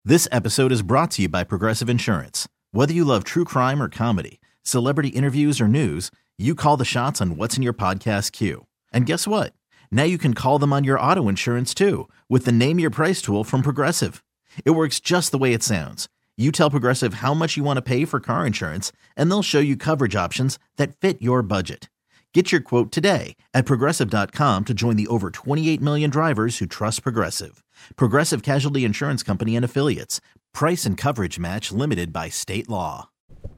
This episode is brought to you by Progressive Insurance. Whether you love true crime or comedy, celebrity interviews or news, you call the shots on what's in your podcast queue. And guess what? Now you can call them on your auto insurance too with the Name Your Price tool from Progressive. It works just the way it sounds. You tell Progressive how much you want to pay for car insurance, and they'll show you coverage options that fit your budget. Get your quote today at Progressive.com to join the over 28 million drivers who trust Progressive. Progressive Casualty Insurance Company and Affiliates. Price and coverage match limited by state law.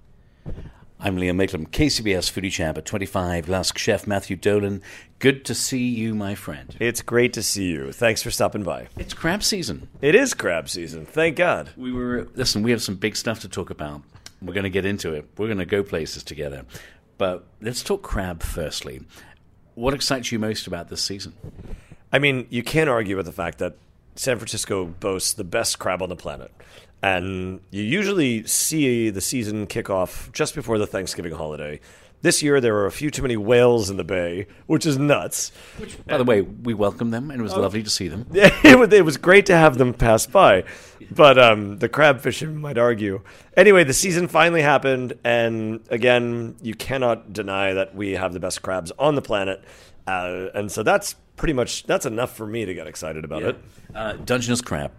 I'm Liam Maitland, KCBS Foodie Champ at 25. Lask Chef Matthew Dolan. Good to see you, my friend. It's great to see you. Thanks for stopping by. It's crab season. It is crab season. Thank God. We have some big stuff to talk about. We're going to get into it. We're going to go places together. But let's talk crab firstly. What excites you most about this season? I mean, you can't argue with the fact that San Francisco boasts the best crab on the planet. And you usually see the season kick off just before the Thanksgiving holiday. This year, there were a few too many whales in the bay, which is nuts. By the way, we welcomed them, and it was lovely to see them. It was great to have them pass by. But the crab fishermen might argue. Anyway, the season finally happened, and again, you cannot deny that we have the best crabs on the planet. And so that's enough for me to get excited about it. Dungeness crab.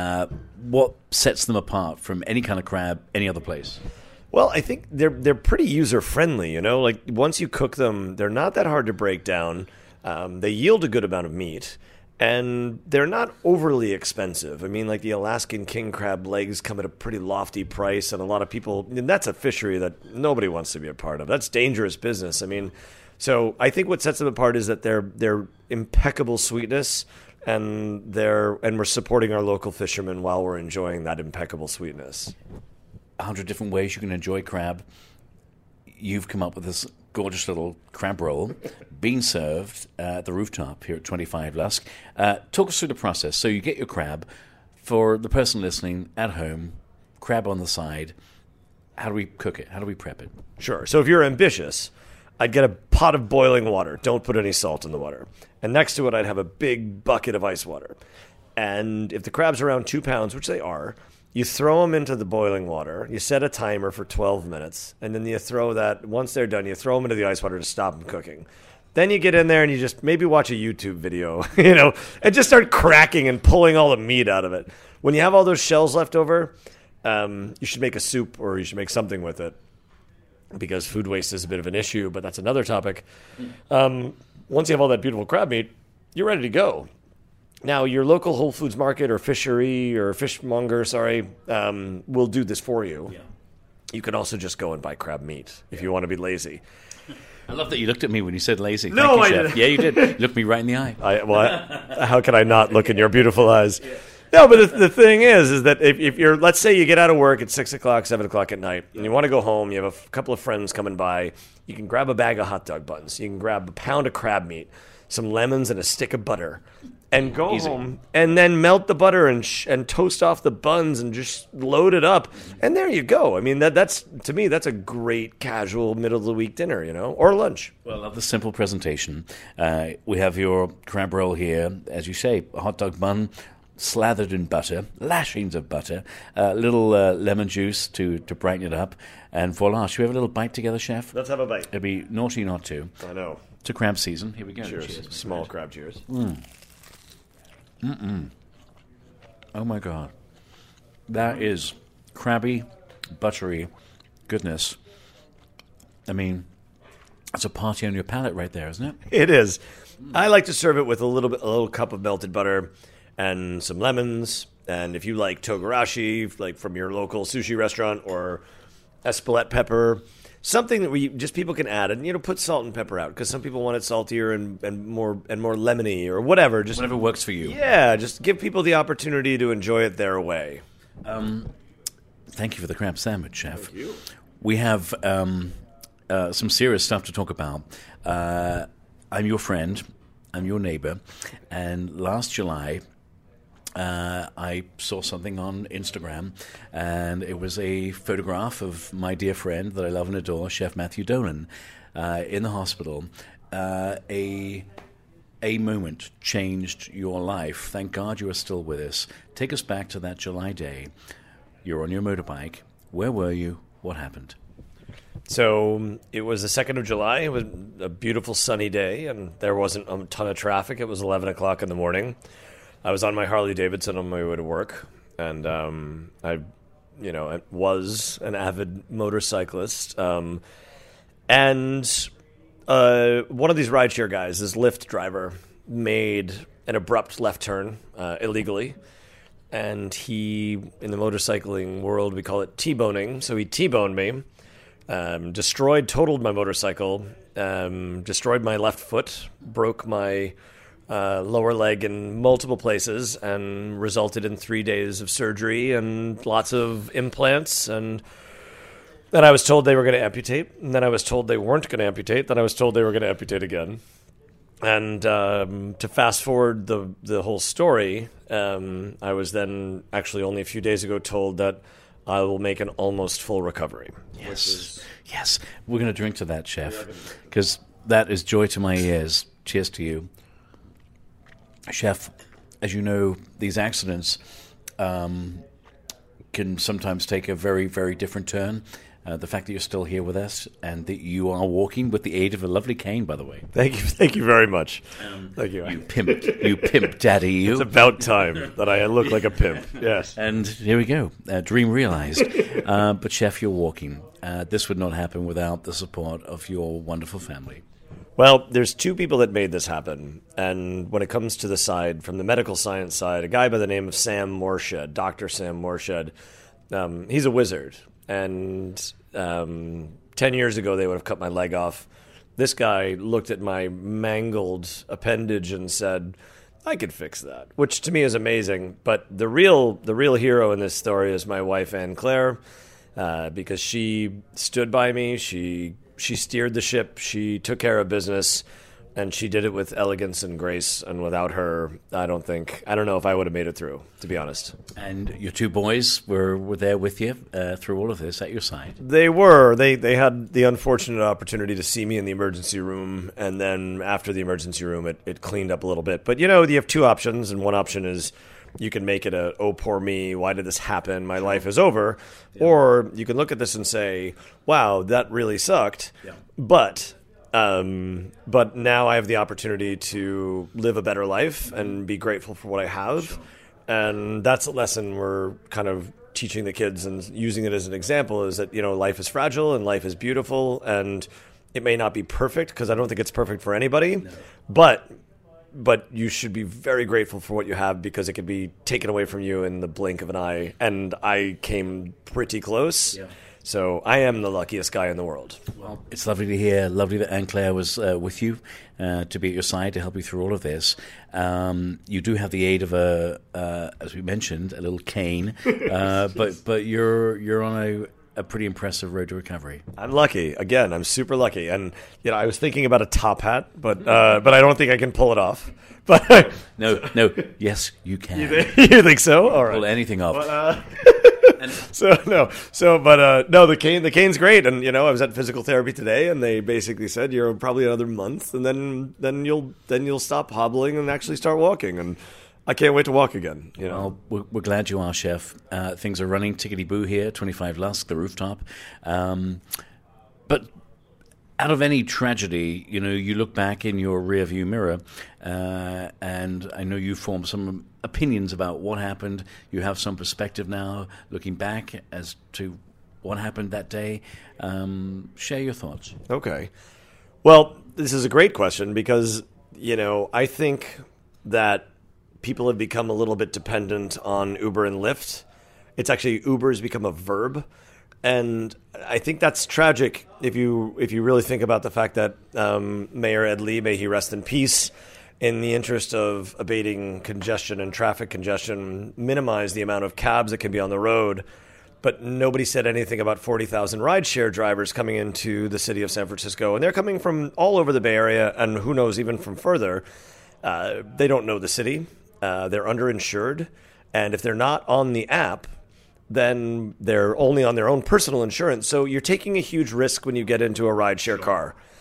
What sets them apart from any kind of crab, any other place? Well, I think they're pretty user-friendly, you know? Like, once you cook them, they're not that hard to break down. They yield a good amount of meat, and they're not overly expensive. I mean, like, the Alaskan king crab legs come at a pretty lofty price, and a lot of people... And that's a fishery that nobody wants to be a part of. That's dangerous business. I mean, so I think what sets them apart is that they're impeccable sweetness, and we're supporting our local fishermen while we're enjoying that impeccable sweetness. 100 different ways you can enjoy crab. You've come up with this gorgeous little crab roll being served at the rooftop here at 25 Lusk. Talk us through the process. So you get your crab. For the person listening at home, crab on the side. How do we cook it? How do we prep it? Sure. So if you're ambitious, I'd get a pot of boiling water. Don't put any salt in the water. And next to it, I'd have a big bucket of ice water. And if the crab's around 2 pounds, which they are, you throw them into the boiling water. You set a timer for 12 minutes. And then you throw that, once they're done, you throw them into the ice water to stop them cooking. Then you get in there and you just maybe watch a YouTube video, and just start cracking and pulling all the meat out of it. When you have all those shells left over, you should make a soup or you should make something with it, because food waste is a bit of an issue, but that's another topic. Once you have all that beautiful crab meat, you're ready to go. Now, your local Whole Foods market or fishery or fishmonger, will do this for you. Yeah. You can also just go and buy crab meat if you want to be lazy. I love that you looked at me when you said lazy. No, Thank you, I Chef. didn't. Yeah, you did. You looked me right in the eye. How can I not look in your beautiful eyes? Yeah. No, but the thing is that if you're, let's say you get out of work at 6 o'clock, 7 o'clock at night, and you want to go home, you have a couple of friends coming by, you can grab a bag of hot dog buns, you can grab a pound of crab meat, some lemons, and a stick of butter, and go home, and then melt the butter and toast off the buns and just load it up, and there you go. I mean, that's to me, that's a great casual middle of the week dinner, or lunch. Well, I love the simple presentation. We have your crab roll here, as you say, a hot dog bun, slathered in butter, lashings of butter, little lemon juice to brighten it up, and voila. Should we have a little bite together, Chef? Let's have a bite. It'd be naughty not to. I know. To crab season. Here we go. Cheers. Small crab cheers. Oh, my God. That is crabby, buttery goodness. I mean, it's a party on your palate right there, isn't it? It is. I like to serve it with a little cup of melted butter and some lemons. And if you like togarashi, like from your local sushi restaurant, or Espelette pepper, something that people can add, and put salt and pepper out, because some people want it saltier and more lemony or whatever. Just whatever works for you. Yeah, just give people the opportunity to enjoy it their way. Thank you for the crab sandwich, Chef. Thank you. We have some serious stuff to talk about. I'm your friend. I'm your neighbor. And last July, I saw something on Instagram, and it was a photograph of my dear friend that I love and adore, Chef Matthew Dolan, in the hospital. A a moment changed your life. Thank God you are still with us. Take us back to that July day. You're on your motorbike. Where were you? What happened? So it was the 2nd of July. It was a beautiful sunny day, and there wasn't a ton of traffic. It was 11 o'clock in the morning. I was on my Harley Davidson on my way to work, and I was an avid motorcyclist. And one of these rideshare guys, this Lyft driver, made an abrupt left turn illegally. And he, in the motorcycling world, we call it T-boning. So he T-boned me, totaled my motorcycle, destroyed my left foot, broke my lower leg in multiple places, and resulted in 3 days of surgery and lots of implants. And then I was told they were going to amputate. And then I was told they weren't going to amputate. Then I was told they were going to amputate again. And to fast forward the whole story, I was then actually only a few days ago told that I will make an almost full recovery. Yes. We're going to drink to that, Chef, because that is joy to my ears. Cheers to you. Chef, as you know, these accidents can sometimes take a very, very different turn. The fact that you're still here with us and that you are walking with the aid of a lovely cane, by the way. Thank you very much. Thank you. You pimp daddy, you. It's about time that I look like a pimp. Yes. And here we go, dream realized. But Chef, you're walking. This would not happen without the support of your wonderful family. Well, there's two people that made this happen. And when it comes to the side, from the medical science side, a guy by the name of Sam Morshed, Dr. Sam Morshed, he's a wizard. And 10 years ago, they would have cut my leg off. This guy looked at my mangled appendage and said, I could fix that, which to me is amazing. But the real hero in this story is my wife, Anne Claire, because she stood by me. She steered the ship. She took care of business. And she did it with elegance and grace, and without her, I don't know if I would have made it through, to be honest. And your two boys were there with you through all of this, at your side? They were. They had the unfortunate opportunity to see me in the emergency room, and then after the emergency room, it cleaned up a little bit. But, you have two options, and one option is you can make it a, oh, poor me, why did this happen, my life is over. Yeah. Or you can look at this and say, wow, that really sucked, yeah. But now I have the opportunity to live a better life and be grateful for what I have. Sure. And that's a lesson we're kind of teaching the kids and using it as an example is that, life is fragile and life is beautiful and it may not be perfect because I don't think it's perfect for anybody, no. But you should be very grateful for what you have because it could be taken away from you in the blink of an eye. And I came pretty close. Yeah. So I am the luckiest guy in the world. Well, it's lovely to hear. Lovely that Anne Claire was with you to be at your side to help you through all of this. You do have the aid of as we mentioned, a little cane, but you're on a pretty impressive road to recovery. I'm lucky. Again, I'm super lucky. And I was thinking about a top hat, but I don't think I can pull it off. But no. Yes, you can. You think so? All right. Pull anything off. But, the cane's great. And I was at physical therapy today, and they basically said you're probably another month, and then you'll stop hobbling and actually start walking. And I can't wait to walk again. Well, we're glad you are, Chef. Things are running tickety-boo here, 25 Lusk, the rooftop. But out of any tragedy, you look back in your rearview mirror, and I know you formed some opinions about what happened. You have some perspective now, looking back as to what happened that day. Share your thoughts. Okay. Well, this is a great question because, I think that people have become a little bit dependent on Uber and Lyft. It's actually Uber has become a verb. And I think that's tragic if you really think about the fact that Mayor Ed Lee, may he rest in peace, in the interest of abating congestion and traffic congestion, minimize the amount of cabs that can be on the road. But nobody said anything about 40,000 rideshare drivers coming into the city of San Francisco. And they're coming from all over the Bay Area and who knows, even from further. They don't know the city. They're underinsured. And if they're not on the app, then they're only on their own personal insurance. So you're taking a huge risk when you get into a rideshare car.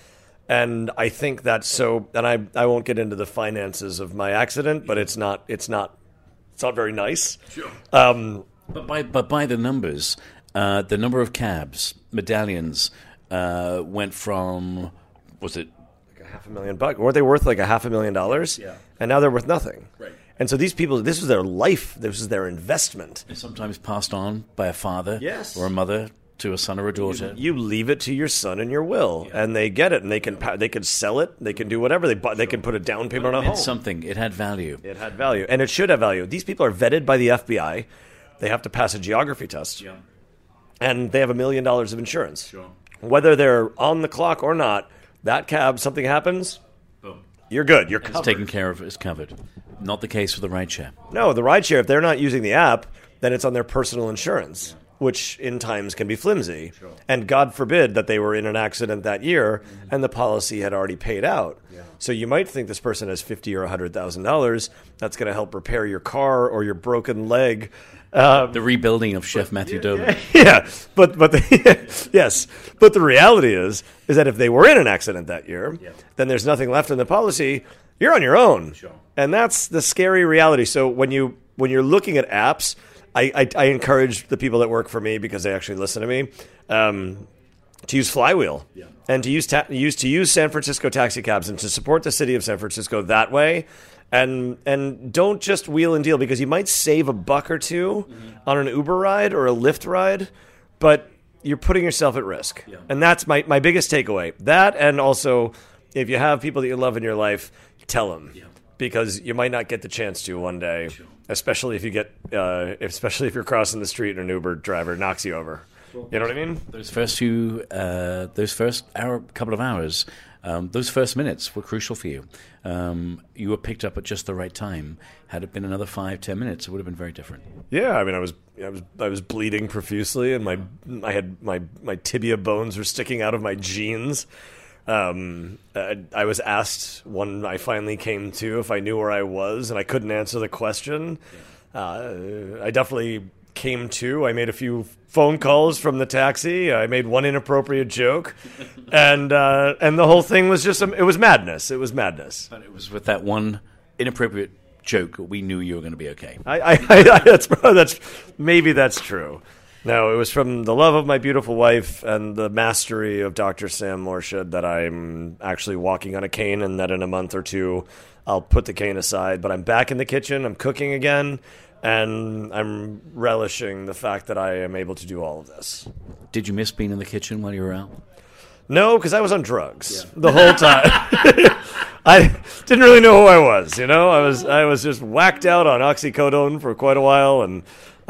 And I think that's so. And I won't get into the finances of my accident, but it's not very nice. Sure. But by the numbers, the number of cabs, medallions, went from, was it like $500,000? Weren't they worth like $500,000? Yeah. And now they're worth nothing. Right. And so these people, this was their life. This was their investment. They're sometimes passed on by a father Yes. or a mother to a son or a daughter. You leave it to your son in your will, and they get it, and they can sell it. They can do whatever they can put a down payment on a home. It's something. It had value. It had value, and it should have value. These people are vetted by the FBI. They have to pass a geography test, Yeah. and they have $1 million of insurance. Sure. Whether they're on the clock or not, that cab, something happens, Boom. you're good. You're It's covered. taken care of. It's covered. Not the case for the rideshare. No, the rideshare, if they're not using the app, then it's on their personal insurance, which in times can be flimsy. Sure. And God forbid that they were in an accident that year and the policy had already paid out. Yeah. So you might think this person has $50,000 or $100,000. That's going to help repair your car or your broken leg. The rebuilding of Chef Matthew Dolan. Yeah, but yes, but the reality is that if they were in an accident that year, then there's nothing left in the policy. You're on your own, Sure. and that's the scary reality. So when you're looking at apps, I encourage the people that work for me, because they actually listen to me, to use Flywheel and to use San Francisco taxi cabs and to support the city of San Francisco that way. And don't just wheel and deal, because you might save $1 or $2 on an Uber ride or a Lyft ride, but you're putting yourself at risk. Yeah. And that's my biggest takeaway. That, and also, if you have people that you love in your life, tell them, because you might not get the chance to one day, especially if you get, especially if you're crossing the street and an Uber driver knocks you over. You know what I mean? Those first couple of hours, those first minutes were crucial for you. You were picked up at just the right time. Had it been another 5-10 minutes, it would have been very different. Yeah, I mean, I was bleeding profusely, and my tibia bones were sticking out of my jeans. I was asked when I finally came to if I knew where I was, and I couldn't answer the question. I definitely came to. I made a few phone calls from the taxi. I made one inappropriate joke, and the whole thing was just it was madness. It was madness. But it was with that one inappropriate joke that we knew you were going to be okay. That's true. No, it was from the love of my beautiful wife and the mastery of Dr. Sam Morshed that I'm actually walking on a cane, and that in a month or two I'll put the cane aside. But I'm back in the kitchen. I'm cooking again. And I'm relishing the fact that I am able to do all of this. Did you miss being in the kitchen while you were out? No, because I was on drugs the whole time. I didn't really know who I was. You know, I was just whacked out on oxycodone for quite a while, and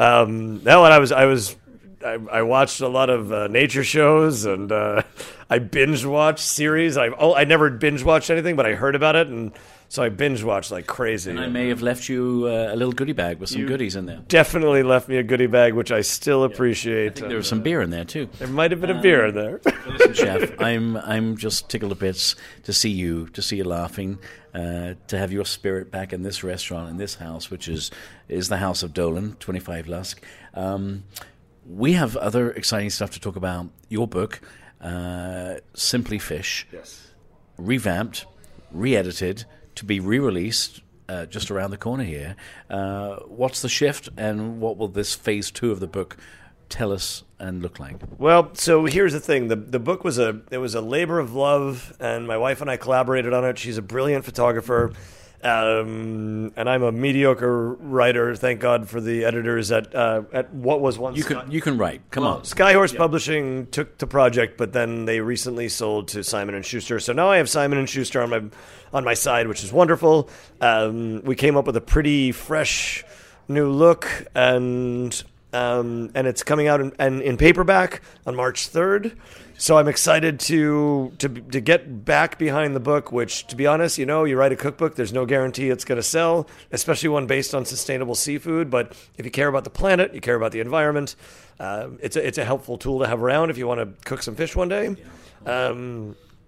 I watched a lot of nature shows, and I binge watched series. I never binge watched anything, but I heard about it, and so I binge watched like crazy. And I may have left you a little goodie bag with some goodies in there. Definitely left me a goodie bag, which I still appreciate. I think there was some beer in there too. There might have been a beer in there. Listen, Chef, I'm just tickled to bits to see you laughing, to have your spirit back in this restaurant, in this house, which is the House of Dolan, 25 Lusk. We have other exciting stuff to talk about. Your book, Simply Fish, revamped, re-edited, to be re-released just around the corner here. What's the shift, and what will this phase 2 of the book tell us and look like? Well, so here's the thing. The book was a labor of love, and my wife and I collaborated on it. She's a brilliant photographer, and I'm a mediocre writer. Thank God for the editors at what was once... You can write. Come on. Skyhorse Publishing took the project, but then they recently sold to Simon & Schuster. So now I have Simon & Schuster on my side, which is wonderful. We came up with a pretty fresh new look, and it's coming out in paperback on March 3rd. So I'm excited to get back behind the book, which, to be honest, you write a cookbook, there's no guarantee it's going to sell, especially one based on sustainable seafood. But if you care about the planet, you care about the environment, it's a helpful tool to have around if you want to cook some fish one day.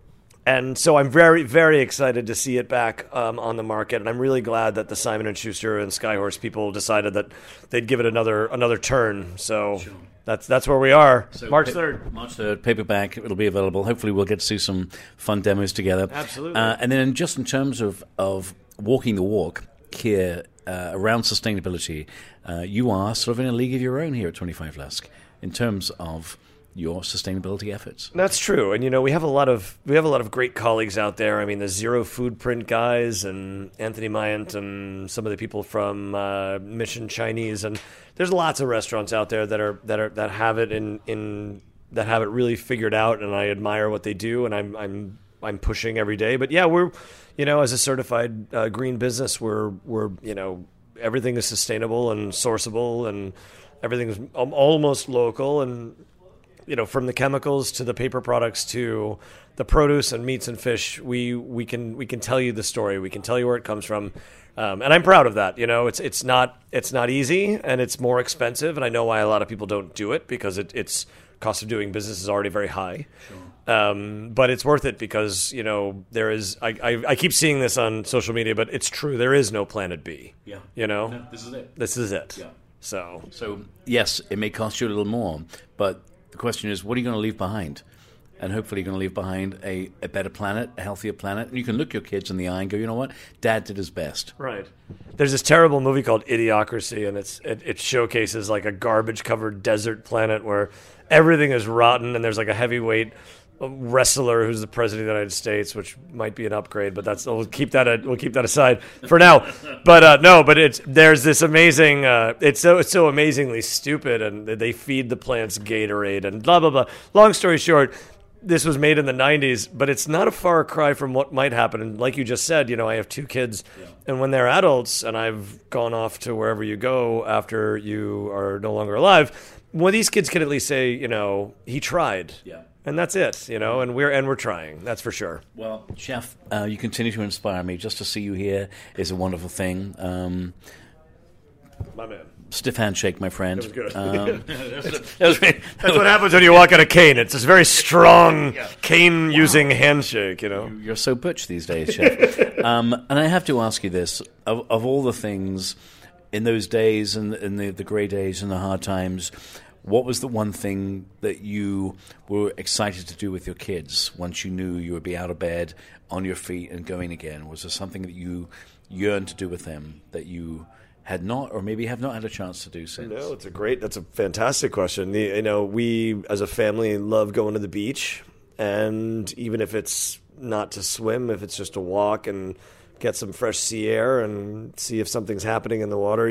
And so I'm very, very excited to see it back on the market, and I'm really glad that the Simon & Schuster and Skyhorse people decided that they'd give it another turn. So that's where we are. So March 3rd. March 3rd, paperback. It'll be available. Hopefully we'll get to see some fun demos together. Absolutely. And then just in terms of walking the walk here around sustainability, you are sort of in a league of your own here at 25 Flask in terms of your sustainability efforts. That's true, and we have a lot of great colleagues out there. I mean, the Zero Foodprint guys and Anthony Myant and some of the people from Mission Chinese, and there's lots of restaurants out there that have it that have it really figured out, and I admire what they do, and I'm pushing every day. But yeah, we're as a certified green business, we're everything is sustainable and sourceable, and everything is almost local, and from the chemicals to the paper products to the produce and meats and fish, we can tell you the story. We can tell you where it comes from, and I'm proud of that. It's not easy, and it's more expensive, and I know why a lot of people don't do it, because it's cost of doing business is already very high. Sure. But it's worth it because there is. I keep seeing this on social media, but it's true. There is no Planet B. Yeah. No, this is it. This is it. Yeah. So yes, it may cost you a little more, but the question is, what are you going to leave behind? And hopefully you're going to leave behind a better planet, a healthier planet. And you can look your kids in the eye and go, you know what? Dad did his best. Right. There's this terrible movie called Idiocracy, and it showcases like a garbage-covered desert planet where everything is rotten, and there's like a heavyweight wrestler who's the president of the United States, which might be an upgrade, but we'll keep that aside for now. But there's this amazing. It's so amazingly stupid, and they feed the plants Gatorade and blah blah blah. Long story short, this was made in the 90s, but it's not a far cry from what might happen. And like you just said, I have 2 kids, and when they're adults, and I've gone off to wherever you go after you are no longer alive, well, these kids can at least say, he tried. Yeah. And that's it, and we're trying. That's for sure. Well, Chef, you continue to inspire me. Just to see you here is a wonderful thing. My man. Stiff handshake, my friend. That was good. That's what happens when you walk on a cane. It's this very strong cane-using handshake, You're so butch these days, Chef. And I have to ask you this. Of all the things in those days and in the grey days and the hard times, what was the one thing that you were excited to do with your kids once you knew you would be out of bed, on your feet, and going again? Was there something that you yearned to do with them that you had not, or maybe have not had a chance to do since? No, that's a fantastic question. We as a family love going to the beach, and even if it's not to swim, if it's just to walk and get some fresh sea air and see if something's happening in the water,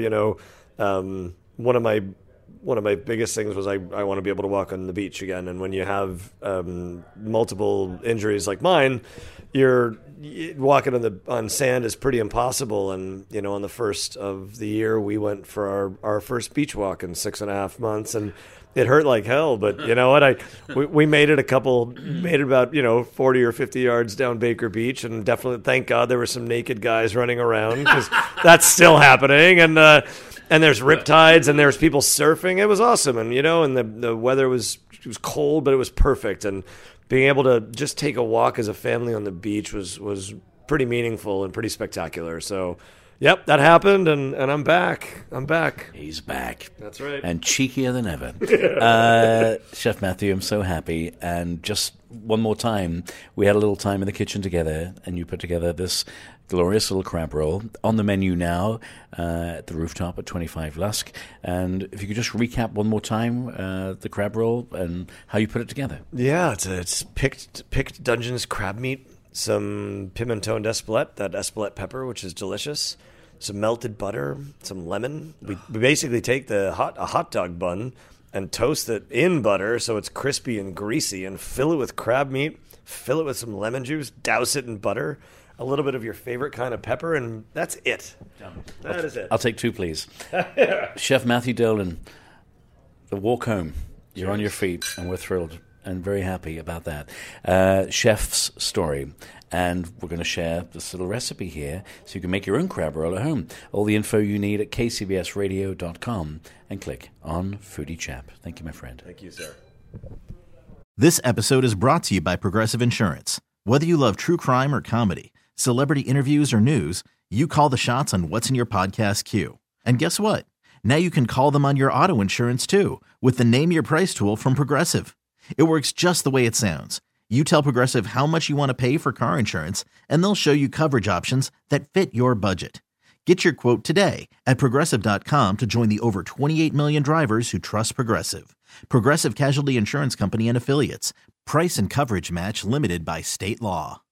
one of my biggest things was I want to be able to walk on the beach again. And when you have multiple injuries like mine, you're walking on sand is pretty impossible. And on the first of the year, we went for our first beach walk in 6.5 months, and it hurt like hell. But you know what? We made it about 40 or 50 yards down Baker Beach, and definitely, thank God, there were some naked guys running around, because that's still happening. And there's riptides, and there's people surfing. It was awesome, and and the weather was cold, but it was perfect. And being able to just take a walk as a family on the beach was pretty meaningful and pretty spectacular. So, yep, that happened, and I'm back. He's back. That's right. And cheekier than ever. Chef Matthew, I'm so happy. And just one more time, we had a little time in the kitchen together, and you put together this glorious little crab roll on the menu now at the Rooftop at 25 Lusk. And if you could just recap one more time the crab roll and how you put it together. Yeah, it's picked Dungeness crab meat, some pimenton d'Espelette, that Espelette pepper, which is delicious, some melted butter, some lemon. We basically take a hot dog bun and toast it in butter so it's crispy and greasy, and fill it with crab meat, fill it with some lemon juice, douse it in butter, a little bit of your favorite kind of pepper, and that's it. That is it. I'll take 2, please. Chef Matthew Dolan, the walk home. You're on your feet, and we're thrilled and very happy about that. Chef's story. And we're going to share this little recipe here so you can make your own crab roll at home. All the info you need at kcbsradio.com and click on Foodie Chap. Thank you, my friend. Thank you, sir. This episode is brought to you by Progressive Insurance. Whether you love true crime or comedy, celebrity interviews or news, you call the shots on what's in your podcast queue. And guess what? Now you can call them on your auto insurance too with the Name Your Price tool from Progressive. It works just the way it sounds. You tell Progressive how much you want to pay for car insurance, and they'll show you coverage options that fit your budget. Get your quote today at Progressive.com to join the over 28 million drivers who trust Progressive. Progressive Casualty Insurance Company and Affiliates. Price and coverage match limited by state law.